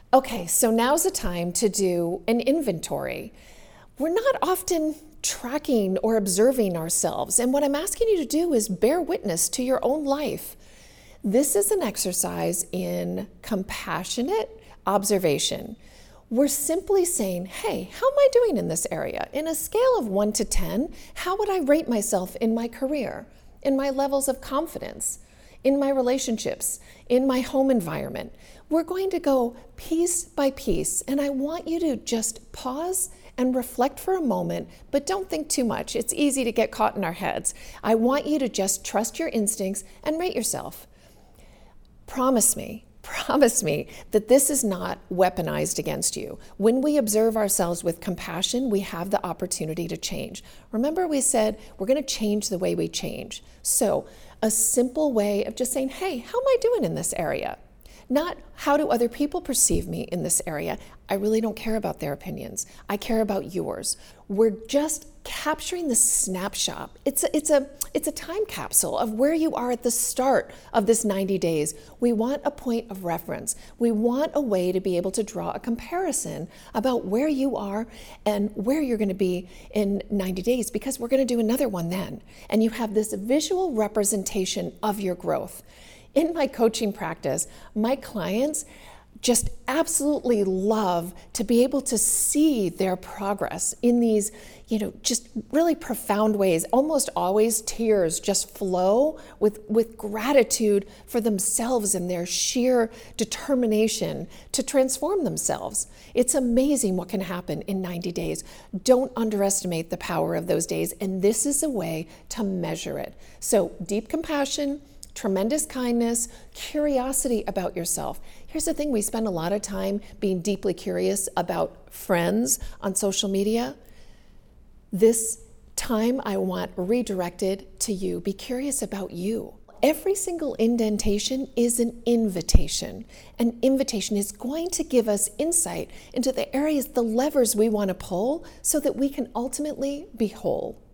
Okay, so now's the time to do an inventory. We're not often tracking or observing ourselves, and what I'm asking you to do is bear witness to your own life. This is an exercise in compassionate observation. We're simply saying, hey, how am I doing in this area? In a scale of 1 to 10, how would I rate myself in my career, in my levels of confidence, in my relationships, in my home environment? We're going to go piece by piece, and I want you to just pause and reflect for a moment, but don't think too much. It's easy to get caught in our heads. I want you to just trust your instincts and rate yourself. Promise me that this is not weaponized against you. When we observe ourselves with compassion, we have the opportunity to change. Remember, we said we're going to change the way we change. So a simple way of just saying, hey, how am I doing in this area? Not how do other people perceive me in this area. I really don't care about their opinions. I care about yours. We're just capturing the snapshot. It's a time capsule of where you are at the start of this 90 days. We want a point of reference. We want a way to be able to draw a comparison about where you are and where you're going to be in 90 days, because we're going to do another one then. And you have this visual representation of your growth. In my coaching practice, my clients just absolutely love to be able to see their progress in these, just really profound ways. Almost always tears just flow with gratitude for themselves and their sheer determination to transform themselves. It's amazing what can happen in 90 days. Don't underestimate the power of those days, and this is a way to measure it. So deep compassion, tremendous kindness, curiosity about yourself. Here's the thing, we spend a lot of time being deeply curious about friends on social media. This time I want redirected to you. Be curious about you. Every single indentation is an invitation. An invitation is going to give us insight into the areas, the levers we want to pull so that we can ultimately be whole.